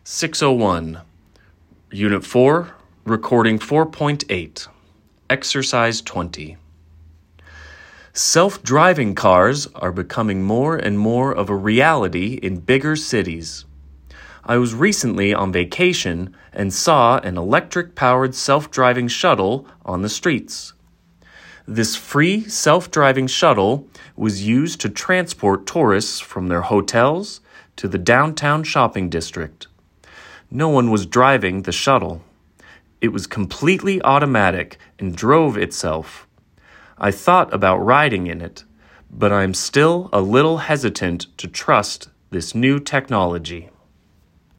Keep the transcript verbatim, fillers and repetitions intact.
six oh one, Unit four, Recording four point eight, Exercise twenty. Self-driving cars are becoming more and more of a reality in bigger cities. I was recently on vacation and saw an electric-powered self-driving shuttle on the streets. This free self-driving shuttle was used to transport tourists from their hotels to the downtown shopping district. No one was driving the shuttle. It was completely automatic and drove itself. I thought about riding in it, but I'm still a little hesitant to trust this new technology.